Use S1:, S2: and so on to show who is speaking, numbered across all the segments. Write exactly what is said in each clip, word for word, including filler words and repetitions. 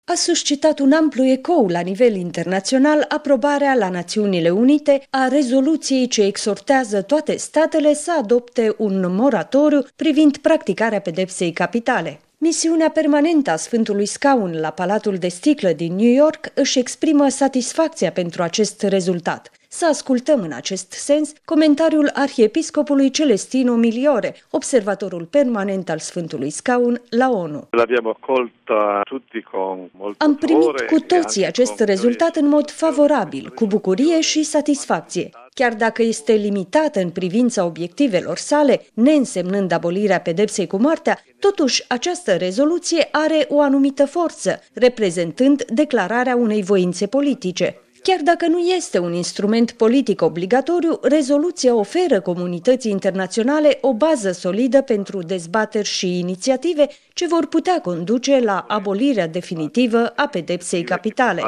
S1: A suscitat un amplu ecou la nivel internațional aprobarea la Națiunile Unite a rezoluției ce exhortează toate statele să adopte un moratoriu privind practicarea pedepsei capitale. Misiunea permanentă a Sfântului Scaun la Palatul de Sticlă din New York își exprimă satisfacția pentru acest rezultat. Să ascultăm în acest sens comentariul arhiepiscopului Celestino Miliore, observatorul permanent al Sfântului Scaun la ONU. Am primit cu toții acest rezultat în mod favorabil, cu bucurie și satisfacție. Chiar dacă este limitată în privința obiectivelor sale, neînsemnând abolirea pedepsei cu moartea, totuși această rezoluție are o anumită forță, reprezentând declararea unei voințe politice. Chiar dacă nu este un instrument politic obligatoriu, rezoluția oferă comunității internaționale o bază solidă pentru dezbateri și inițiative ce vor putea conduce la abolirea definitivă a pedepsei capitale.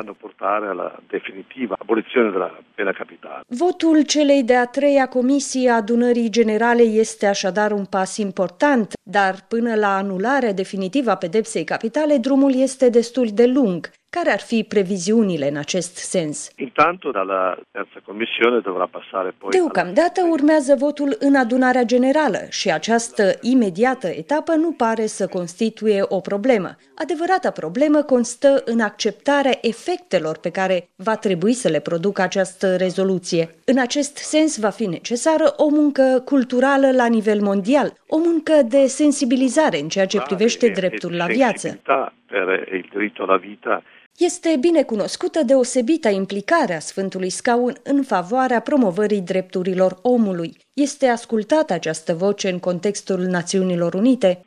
S1: Votul celei de-a treia comisii a Adunării Generale este așadar un pas important, dar până la anularea definitivă a pedepsei capitale, drumul este destul de lung. Care ar fi previziunile în acest sens? Deocamdată urmează votul în adunarea generală și această imediată etapă nu pare să constituie o problemă. Adevărata problemă constă în acceptarea efectelor pe care va trebui să le producă această rezoluție. În acest sens va fi necesară o muncă culturală la nivel mondial, o muncă de sensibilizare în ceea ce privește dreptul la viață. Este bine cunoscută deosebita implicare a Sfântului Scaun în favoarea promovării drepturilor omului. Este ascultată această voce în contextul Națiunilor Unite?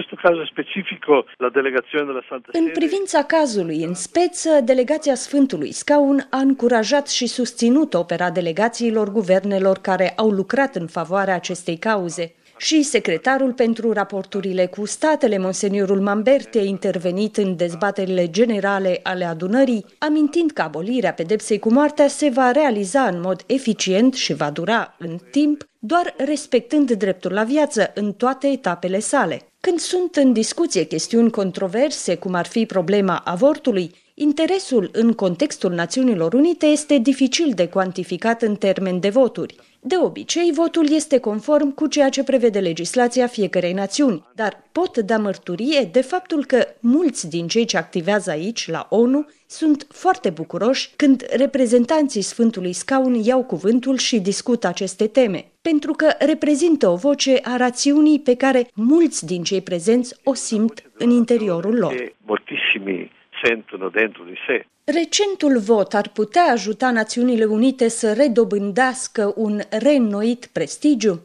S1: În privința cazului în speță, delegația Sfântului Scaun a încurajat și susținut opera delegațiilor guvernelor care au lucrat în favoarea acestei cauze. Și secretarul pentru raporturile cu statele, Monseniorul Mamberti, a intervenit în dezbaterile generale ale adunării, amintind că abolirea pedepsei cu moartea se va realiza în mod eficient și va dura în timp, doar respectând dreptul la viață în toate etapele sale. Când sunt în discuție chestiuni controverse, cum ar fi problema avortului, interesul în contextul Națiunilor Unite este dificil de cuantificat în termeni de voturi. De obicei, votul este conform cu ceea ce prevede legislația fiecărei națiuni, dar pot da mărturie de faptul că mulți din cei ce activează aici, la ONU, sunt foarte bucuroși când reprezentanții Sfântului Scaun iau cuvântul și discută aceste teme, pentru că reprezintă o voce a rațiunii pe care mulți din cei prezenți o simt în interiorul lor. Recentul vot ar putea ajuta Națiunile Unite să redobândească un reînnoit prestigiu?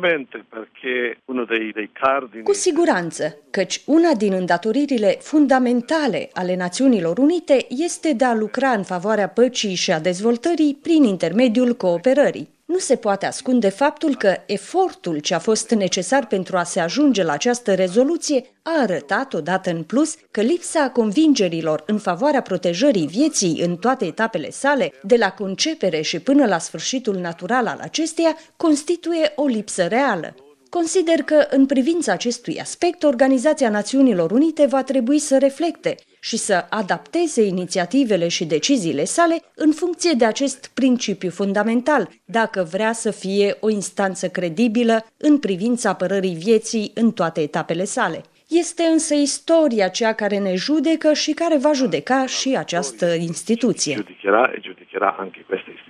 S1: Cu siguranță, căci una din îndatoririle fundamentale ale Națiunilor Unite este de a lucra în favoarea păcii și a dezvoltării prin intermediul cooperării. Nu se poate ascunde faptul că efortul ce a fost necesar pentru a se ajunge la această rezoluție a arătat odată în plus că lipsa convingerilor în favoarea protejării vieții în toate etapele sale, de la concepere și până la sfârșitul natural al acesteia, constituie o lipsă reală. Consider că, în privința acestui aspect, Organizația Națiunilor Unite va trebui să reflecte și să adapteze inițiativele și deciziile sale în funcție de acest principiu fundamental, dacă vrea să fie o instanță credibilă în privința apărării vieții în toate etapele sale. Este însă istoria cea care ne judecă și care va judeca și această instituție.